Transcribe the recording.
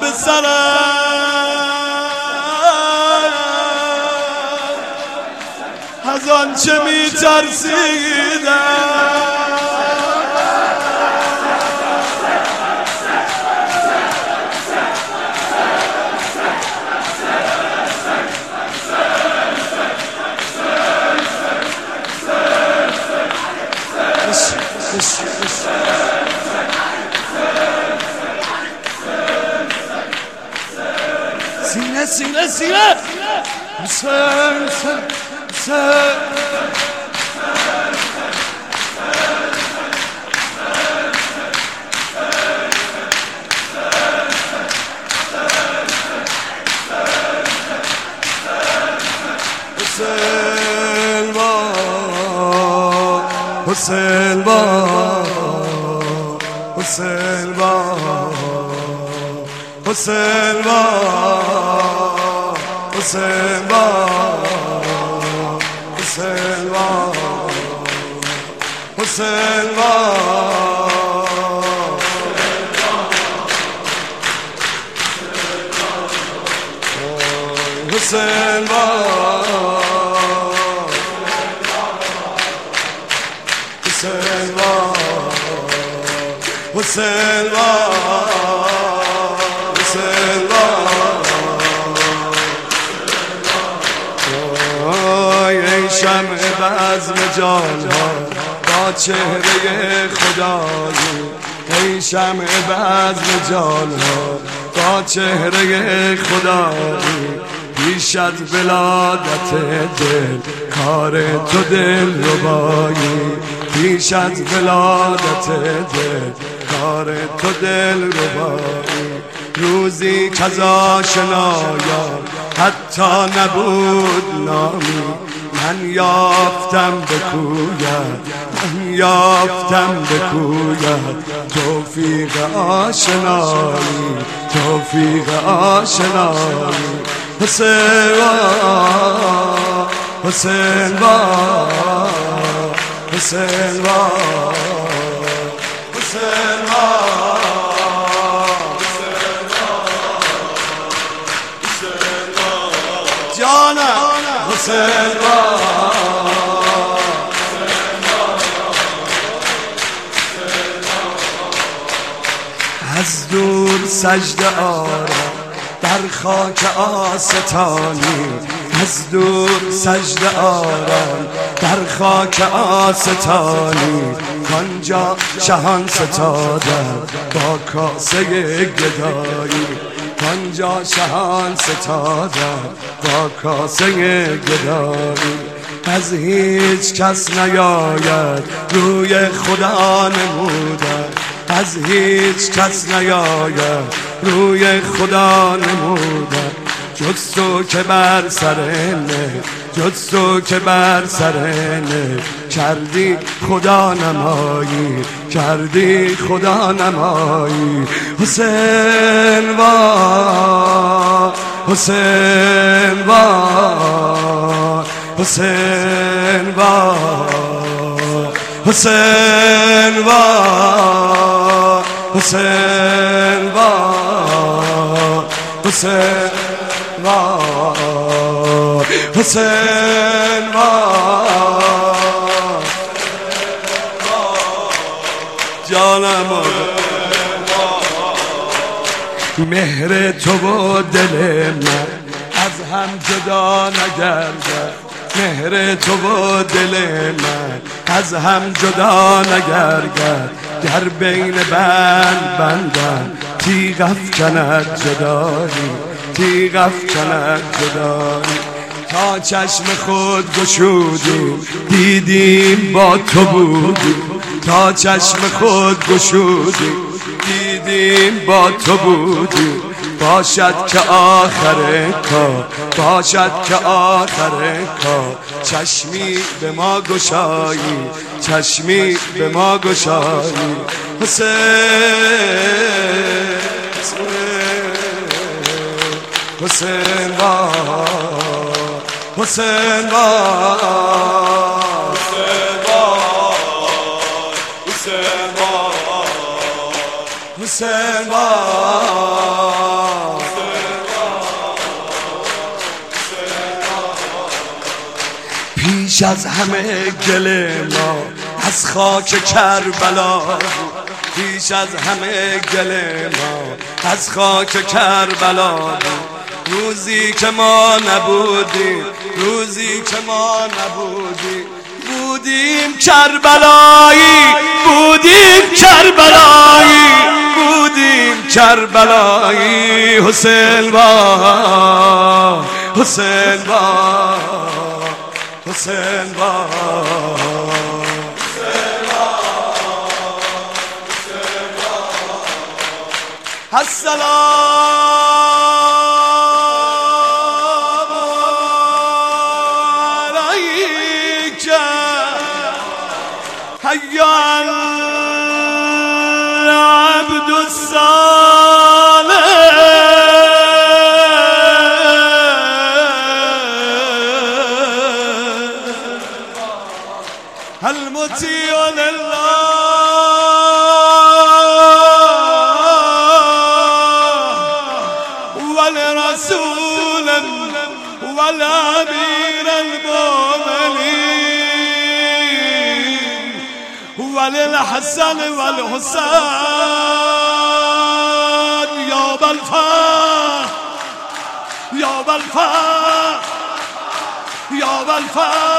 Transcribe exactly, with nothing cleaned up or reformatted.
به سرم از آنچه می ترسیدم. سینه سینه سینه حسین حسین حسین با حسین با حسین با حسین با حسین با حسین با حسین با حسین با حسین با حسین با ای شمع بزم جانها با چهره خدایی، ای شمع بزم جانها با چهره خدایی، پیش از ولادت دل کار تو دل ربایی، پیش از ولادت دل کار تو دل ربایی. روزی کزا شنایا حتی نبود نامی، من یافتم بکوید من یافتم بکوید توفیق آشنایی توفیق آشنایی. حسین با حسین با حسین با حسین با جانم حسین با از دور سجده آرم در خاک آستانی، از دور سجده آرم در خاک آستانی، کانجا شهان ستادم با کاسه گدایی، کانجا شهان ستادم با کاسه گدایی. از هیچ کس نیاید روی خدا نمودن، از هیچ کس نیاید روی خدا نمودن، جز تو که بر سر نه جز تو که بر سر نه کردی خدا نمایی کردی خدا نمایی. حسین با حسین با حسین با حسین با حسین با حسین با حسین با جانم مهر تو و دل من از هم جدا نگردد، مهر تو و دل من از هم جدا نگردد، در بین بند بندم تیغ افکند جدایی تیغ افکند جدایی. تا چشم خود گشودیم دیدیم با تو بودیم، تا چشم خود گشودیم دیدیم با تو بودیم. باشد که آخر کار باشد که آخر کار چشمی به ما گشایی چشمی به ما گشایی. حسین حسین با حسین با حسین با حسین با پیش از همه گل ما از خاک کربلا بود، پیش از همه گل ما از خاک کربلا بود. روزی که ما نبودیم، روزی که ما نبودیم، بودیم کربلایی، بودیم کربلایی، بودیم کربلایی. حسین با حسین با حسین با السلام علیک حیا العبد الصالح المطیع لله ولرسول والامير المؤمنين وللحسن والحسين يا بالفا يا بالفا يا بالفا